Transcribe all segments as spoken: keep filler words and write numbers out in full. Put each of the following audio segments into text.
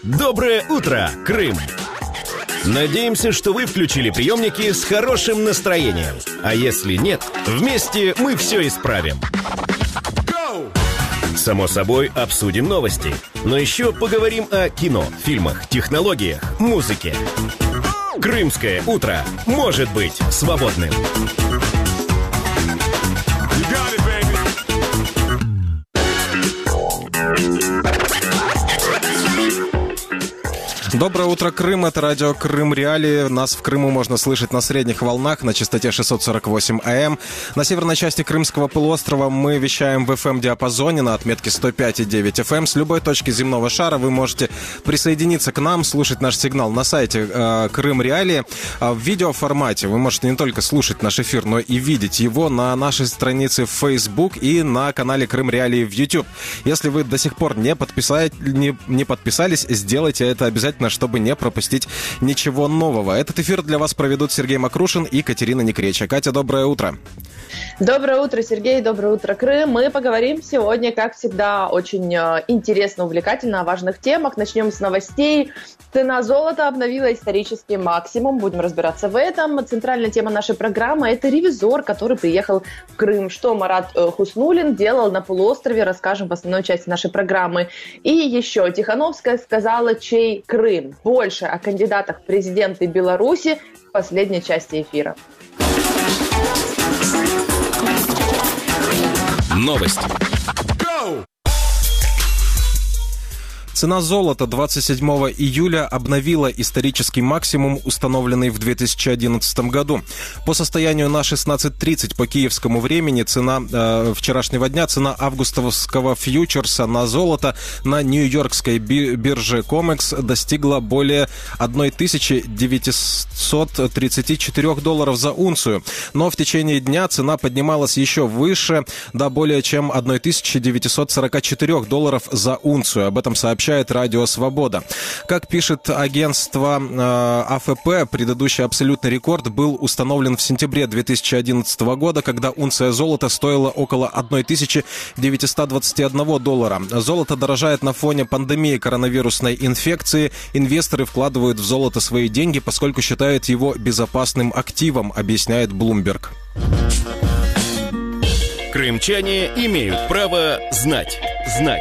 Доброе утро, Крым! Надеемся, что вы включили приемники с хорошим настроением. А если нет, вместе мы все исправим. Само собой, обсудим новости. Но еще поговорим о кино, фильмах, технологиях, музыке. Крымское утро может быть свободным. Доброе утро, Крым. Это радио Крым Реалии. Нас в Крыму можно слышать на средних волнах на частоте шестьсот сорок восемь АМ. На северной части Крымского полуострова мы вещаем в эф эм-диапазоне на отметке сто пять и девять эф эм. С любой точки земного шара вы можете присоединиться к нам, слушать наш сигнал на сайте э, Крым Реалии. В видеоформате вы можете не только слушать наш эфир, но и видеть его на нашей странице в Facebook и на канале Крым Реалии в YouTube. Если вы до сих пор не, подписали, не, не подписались, сделайте это обязательно, чтобы не пропустить ничего нового. Этот эфир для вас проведут Сергей Макрушин и Катерина Некреча. Катя, доброе утро. Доброе утро, Сергей. Доброе утро, Крым. Мы поговорим сегодня, как всегда, очень интересно, увлекательно о важных темах. Начнем с новостей. Цена золота обновила исторический максимум. Будем разбираться в этом. Центральная тема нашей программы – это ревизор, который приехал в Крым. Что Марат Хуснуллин делал на полуострове, расскажем в основной части нашей программы. И еще Тихановская сказала, чей Крым. Больше о кандидатах в президенты Беларуси в последней части эфира. Новости. Цена золота двадцать седьмого июля обновила исторический максимум, установленный в две тысячи одиннадцатом году. По состоянию на шестнадцать тридцать по киевскому времени цена э, вчерашнего дня, цена августовского фьючерса на золото на нью-йоркской бирже Комекс достигла более тысяча девятьсот тридцать четыре долларов за унцию. Но в течение дня цена поднималась еще выше, до более чем тысяча девятьсот сорок четыре долларов за унцию. Об этом сообщает Радио Свобода. Как пишет агентство э, а эф пэ, предыдущий абсолютный рекорд был установлен в сентябре две тысячи одиннадцатого года, когда унция золота стоила около тысяча девятьсот двадцать один доллара. Золото дорожает на фоне пандемии коронавирусной инфекции. Инвесторы вкладывают в золото свои деньги, поскольку считают его безопасным активом, объясняет Bloomberg. Крымчане имеют право знать. Знать.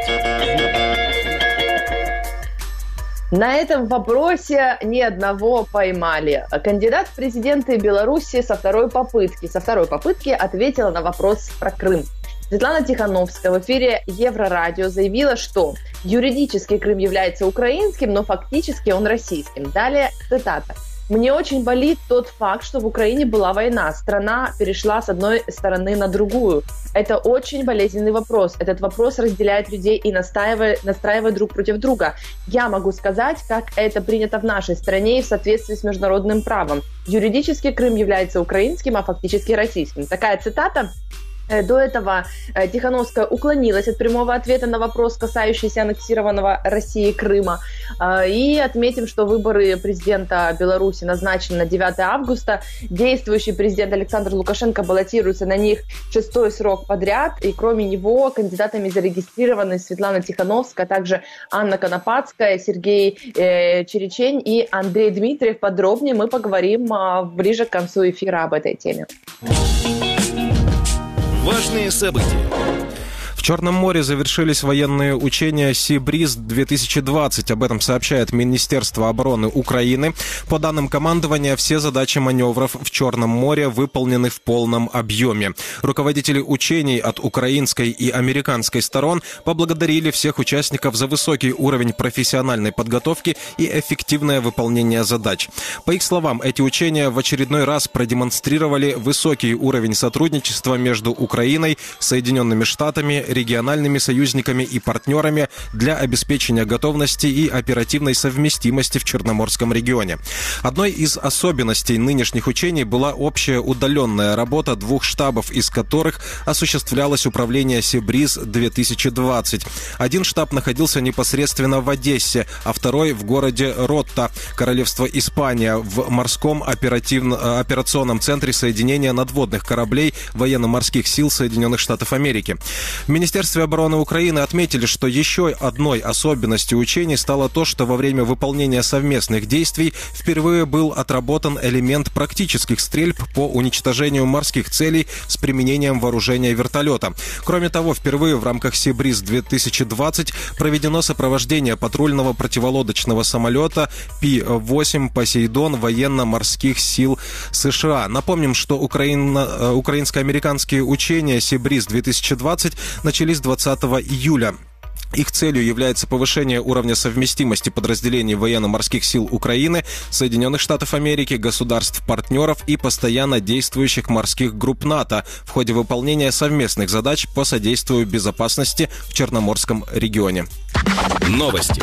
На этом вопросе ни одного поймали. Кандидат в президенты Беларуси со второй попытки, со второй попытки ответила на вопрос про Крым. Светлана Тихановская в эфире Еврорадио заявила, что юридически Крым является украинским, но фактически он российским. Далее цитата. «Мне очень болит тот факт, что в Украине была война. Страна перешла с одной стороны на другую. Это очень болезненный вопрос. Этот вопрос разделяет людей и настраивает, настраивает друг против друга. Я могу сказать, как это принято в нашей стране и в соответствии с международным правом. Юридически Крым является украинским, а фактически российским». Такая цитата. До этого Тихановская уклонилась от прямого ответа на вопрос, касающийся аннексированного Россией Крыма. И отметим, что выборы президента Беларуси назначены на девятое августа. Действующий президент Александр Лукашенко баллотируется на них шестой срок подряд. И кроме него кандидатами зарегистрированы Светлана Тихановская, а также Анна Конопадская, Сергей э, Черечень и Андрей Дмитриев. Подробнее мы поговорим э, ближе к концу эфира об этой теме. Важные события. В Черном море завершились военные учения «Си-Бриз-две тысячи двадцать». Об этом сообщает Министерство обороны Украины. По данным командования, все задачи маневров в Черном море выполнены в полном объеме. Руководители учений от украинской и американской сторон поблагодарили всех участников за высокий уровень профессиональной подготовки и эффективное выполнение задач. По их словам, эти учения в очередной раз продемонстрировали высокий уровень сотрудничества между Украиной, Соединенными Штатами, региональными союзниками и партнерами для обеспечения готовности и оперативной совместимости в Черноморском регионе. Одной из особенностей нынешних учений была общая удаленная работа двух штабов, из которых осуществлялось управление «Си-Бриз-две тысячи двадцать». Один штаб находился непосредственно в Одессе, а второй в городе Ротта, Королевство Испания, в морском оперативно- операционном центре соединения надводных кораблей военно-морских сил Соединенных Штатов Америки. В Министерстве обороны Украины отметили, что еще одной особенностью учений стало то, что во время выполнения совместных действий впервые был отработан элемент практических стрельб по уничтожению морских целей с применением вооружения вертолета. Кроме того, впервые в рамках Си-Бриз-две тысячи двадцать проведено сопровождение патрульного противолодочного самолета Пи восемь «Посейдон» военно-морских сил США. Напомним, что украино- украинско-американские учения Си-Бриз-две тысячи двадцать начались двадцатого июля. Их целью является повышение уровня совместимости подразделений военно-морских сил Украины, Соединенных Штатов Америки, государств-партнеров и постоянно действующих морских групп НАТО в ходе выполнения совместных задач по содействию безопасности в Черноморском регионе. Новости.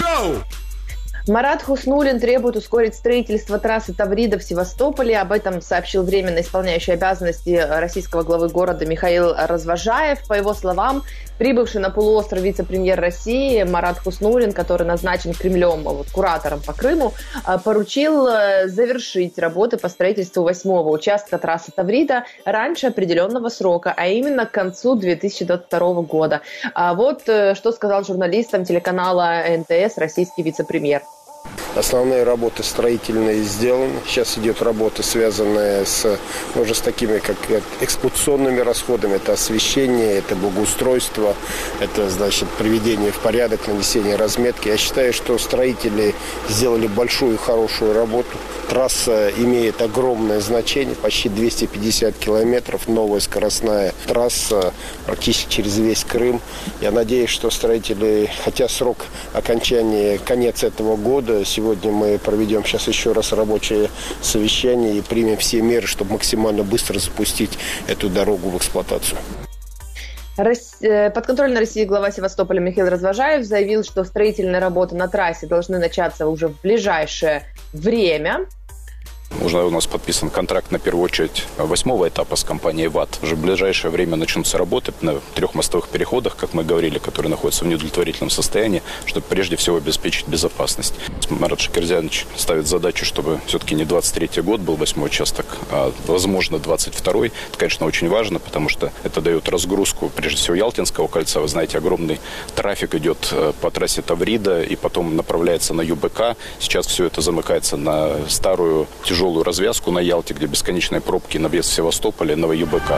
Марат Хуснуллин требует ускорить строительство трассы Таврида в Севастополе. Об этом сообщил временно исполняющий обязанности российского главы города Михаил Развожаев. По его словам, прибывший на полуостров вице-премьер России Марат Хуснуллин, который назначен Кремлем вот, куратором по Крыму, поручил завершить работы по строительству восьмого участка трассы Таврида раньше определенного срока, а именно к концу две тысячи двадцать второго года. А вот что сказал журналистам телеканала эн тэ эс российский вице-премьер. Основные работы строительные сделаны. Сейчас идет работа, связанная с, уже с такими, как эксплуатационными расходами. Это освещение, это благоустройство, это, значит, приведение в порядок, нанесение разметки. Я считаю, что строители сделали большую и хорошую работу. Трасса имеет огромное значение, почти двести пятьдесят километров, новая скоростная трасса практически через весь Крым. Я надеюсь, что строители, хотя срок окончания конец этого года, сегодня мы проведем сейчас еще раз рабочее совещание и примем все меры, чтобы максимально быстро запустить эту дорогу в эксплуатацию. Подконтрольный России глава Севастополя Михаил Развожаев заявил, что строительные работы на трассе должны начаться уже в ближайшее время. Уже у нас подписан контракт на первую очередь восьмого этапа с компанией ВАТ. Уже в ближайшее время начнутся работы на трех мостовых переходах, как мы говорили, которые находятся в неудовлетворительном состоянии, чтобы прежде всего обеспечить безопасность. Марат Шакирзянович ставит задачу, чтобы все-таки не двадцать третий год был восьмой участок, а возможно двадцать второй. Это, конечно, очень важно, потому что это дает разгрузку, прежде всего, Ялтинского кольца. Вы знаете, огромный трафик идет по трассе Таврида и потом направляется на ю бэ ка. Сейчас все это замыкается на старую тяжелую развязку на Ялте, где бесконечные пробки на въезд в Севастополь и на ю бэ ка.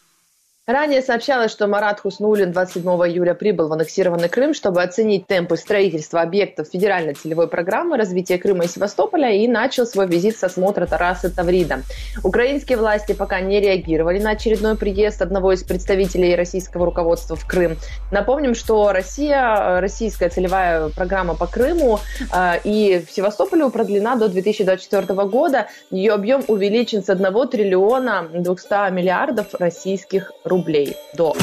Ранее сообщалось, что Марат Хуснуллин двадцать седьмого июля прибыл в аннексированный Крым, чтобы оценить темпы строительства объектов федеральной целевой программы развития Крыма и Севастополя, и начал свой визит с осмотра трассы Таврида. Украинские власти пока не реагировали на очередной приезд одного из представителей российского руководства в Крым. Напомним, что Россия, российская целевая программа по Крыму э, и в Севастополе продлена до две тысячи двадцать четвёртого года. Ее объем увеличен с одного триллиона двухсот миллиардов российских рублей. рублей до.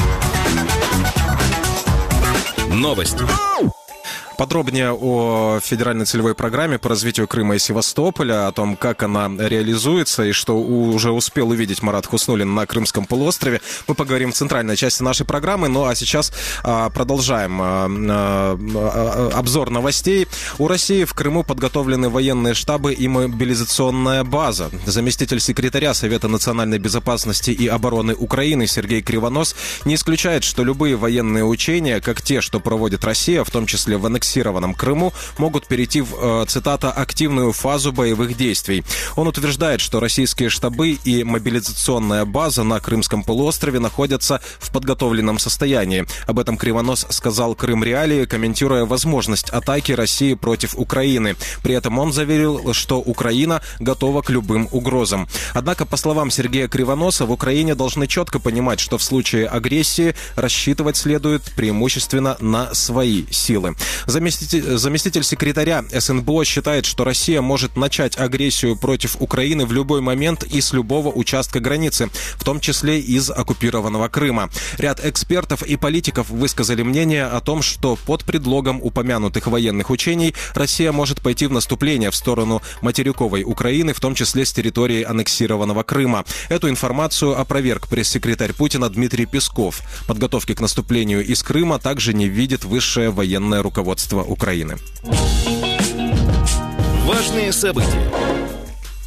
Новости. Подробнее о федеральной целевой программе по развитию Крыма и Севастополя, о том, как она реализуется и что уже успел увидеть Марат Хуснуллин на Крымском полуострове, мы поговорим в центральной части нашей программы. Ну а сейчас а, продолжаем а, а, обзор новостей. У России в Крыму подготовлены военные штабы и мобилизационная база. Заместитель секретаря Совета национальной безопасности и обороны Украины Сергей Кривонос не исключает, что любые военные учения, как те, что проводит Россия, в том числе в аннексированном Крыму, могут перейти в, цитата, активную фазу боевых действий. Он утверждает, что российские штабы и мобилизационная база на Крымском полуострове находятся в подготовленном состоянии. Об этом Кривонос сказал Крым Реалии, комментируя возможность атаки России против Украины. При этом он заверил, что Украина готова к любым угрозам. Однако, по словам Сергея Кривоноса, в Украине должны четко понимать, что в случае агрессии рассчитывать следует преимущественно на свои силы. Заместитель, заместитель секретаря эс эн бэ о считает, что Россия может начать агрессию против Украины в любой момент и с любого участка границы, в том числе из оккупированного Крыма. Ряд экспертов и политиков высказали мнение о том, что под предлогом упомянутых военных учений Россия может пойти в наступление в сторону материковой Украины, в том числе с территории аннексированного Крыма. Эту информацию опроверг пресс-секретарь Путина Дмитрий Песков. Подготовки к наступлению из Крыма также не видит высшее военное руководство Украины. Важные события.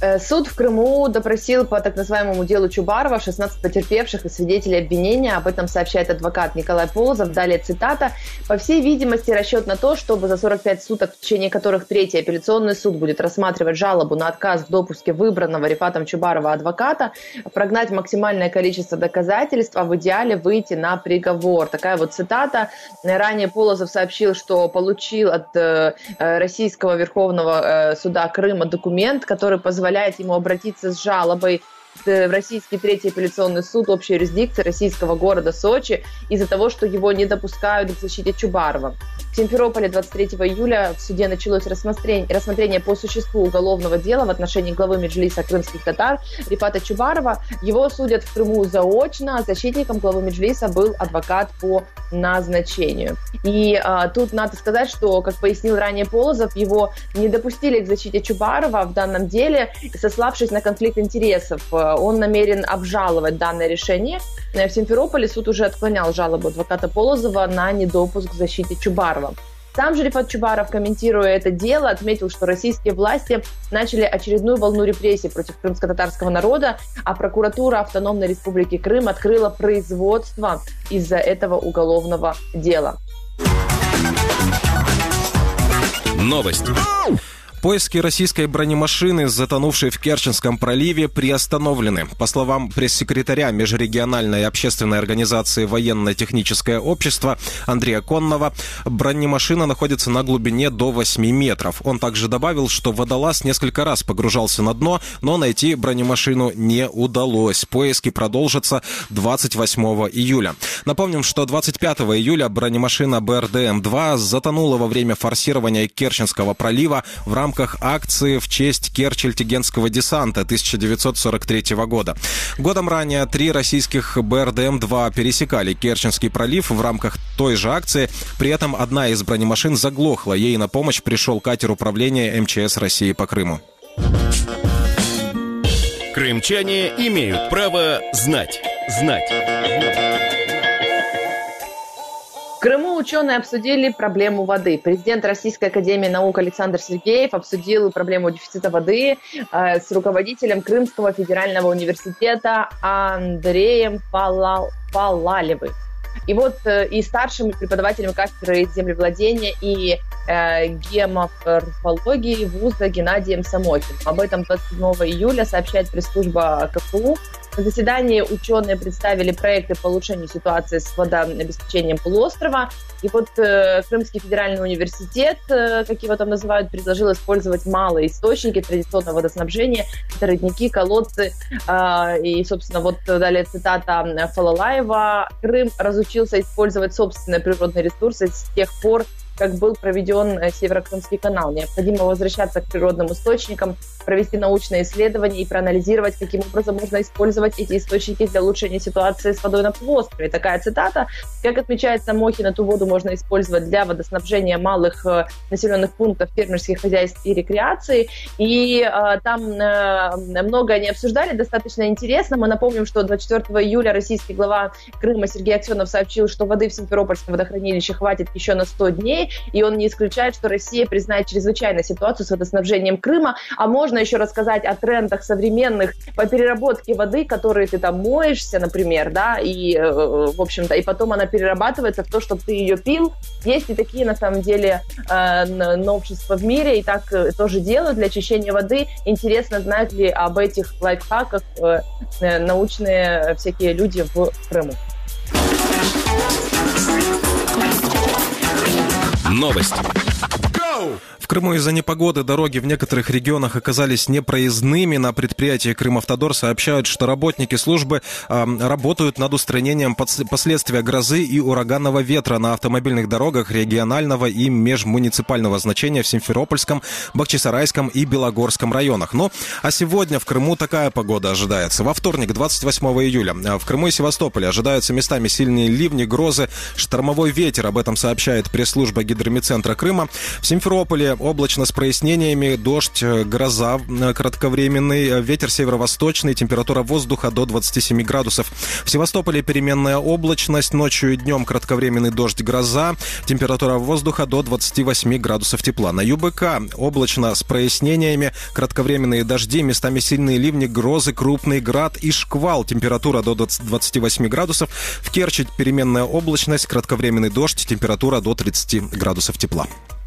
Суд в Крыму допросил по так называемому делу Чубарова шестнадцать потерпевших и свидетелей обвинения. Об этом сообщает адвокат Николай Полозов. Далее цитата. «По всей видимости, расчет на то, чтобы за сорок пять суток, в течение которых Третий апелляционный суд будет рассматривать жалобу на отказ в допуске выбранного Рифатом Чубарова адвоката, прогнать максимальное количество доказательств, а в идеале выйти на приговор». Такая вот цитата. Ранее Полозов сообщил, что получил от э, Российского Верховного э, суда Крыма документ, который позволяет ему обратиться с жалобой в Российский Третий апелляционный суд общей юрисдикции российского города Сочи из-за того, что его не допускают к защите Чубарова. В Симферополе двадцать третьего июля в суде началось рассмотрение, рассмотрение по существу уголовного дела в отношении главы Меджлиса крымских татар Рифата Чубарова. Его судят в Крыму заочно, а защитником главы Меджлиса был адвокат по назначению. И а, тут надо сказать, что, как пояснил ранее Полозов, его не допустили к защите Чубарова в данном деле, сославшись на конфликт интересов. Он намерен обжаловать данное решение. В Симферополе суд уже отклонял жалобу адвоката Полозова на недопуск к защите Чубарова. Сам же Рифат Чубаров, комментируя это дело, отметил, что российские власти начали очередную волну репрессий против крымско-татарского народа, а прокуратура Автономной Республики Крым открыла производство из-за этого уголовного дела. Новость. Поиски российской бронемашины, затонувшей в Керченском проливе, приостановлены. По словам пресс-секретаря Межрегиональной общественной организации «Военно-техническое общество» Андрея Коннова, бронемашина находится на глубине до восьми метров. Он также добавил, что водолаз несколько раз погружался на дно, но найти бронемашину не удалось. Поиски продолжатся двадцать восьмого июля. Напомним, что двадцать пятого июля бронемашина Бэ Эр Дэ Эм два затонула во время форсирования Керченского пролива в рамках акции в честь Керчь-Тегенского десанта тысяча девятьсот сорок третьего года. Годом ранее три российских Бэ Эр Дэ Эм два пересекали Керченский пролив в рамках той же акции. При этом одна из бронемашин заглохла. Ей на помощь пришел катер управления Эм Че Эс России по Крыму. Крымчане имеют право знать. Знать. В Крыму ученые обсудили проблему воды. Президент Российской академии наук Александр Сергеев обсудил проблему дефицита воды э, с руководителем Крымского федерального университета Андреем Пала... Палалевым. И вот э, и старшим преподавателем кафедры землевладения и э, геоморфологии вуза Геннадием Самохиным. Об этом двадцать седьмого июля сообщает пресс-служба Ка Эф У. На заседании ученые представили проекты по улучшению ситуации с водообеспечением полуострова. И вот э, Крымский федеральный университет, э, как его там называют, предложил использовать малые источники традиционного водоснабжения. Это родники, колодцы. Э, и, собственно, вот далее цитата Фалалаева. «Крым разучился использовать собственные природные ресурсы с тех пор, как был проведен Северокрымский канал. Необходимо возвращаться к природным источникам, провести научные исследования и проанализировать, каким образом можно использовать эти источники для улучшения ситуации с водой на полуострове». Такая цитата. Как отмечает Самохин, эту воду можно использовать для водоснабжения малых э, населенных пунктов, фермерских хозяйств и рекреации. И э, там э, много они обсуждали, достаточно интересно. Мы напомним, что двадцать четвёртого июля российский глава Крыма Сергей Аксенов сообщил, что воды в Симферопольском водохранилище хватит еще на сто дней. И он не исключает, что Россия признает чрезвычайную ситуацию с водоснабжением Крыма. А можно еще рассказать о трендах современных по переработке воды, которые ты там моешься, например, да, и, в общем-то, и потом она перерабатывается в то, чтобы ты ее пил. Есть и такие, на самом деле, новшества в мире, и так тоже делают для очищения воды. Интересно, знают ли об этих лайфхаках научные всякие люди в Крыму. Новость. В Крыму из-за непогоды дороги в некоторых регионах оказались непроездными. На предприятии «Крымавтодор» сообщают, что работники службы э, работают над устранением последствий грозы и ураганного ветра на автомобильных дорогах регионального и межмуниципального значения в Симферопольском, Бахчисарайском и Белогорском районах. Ну, а сегодня в Крыму такая погода ожидается. Во вторник, двадцать восьмого июля, в Крыму и Севастополе ожидаются местами сильные ливни, грозы, штормовой ветер. Об этом сообщает пресс-служба Гидромедцентра Крыма. В Симферополе облачно с прояснениями, дождь, гроза кратковременный, ветер северо-восточный, температура воздуха до двадцати семи градусов. В Севастополе переменная облачность, ночью и днем кратковременный дождь, гроза, температура воздуха до двадцати восьми градусов тепла. На ЮБК облачно с прояснениями, кратковременные дожди, местами сильные ливни, грозы, крупный град и шквал, температура до двадцати восьми градусов. В Керчи переменная облачность, кратковременный дождь, температура до тридцати градусов тепла.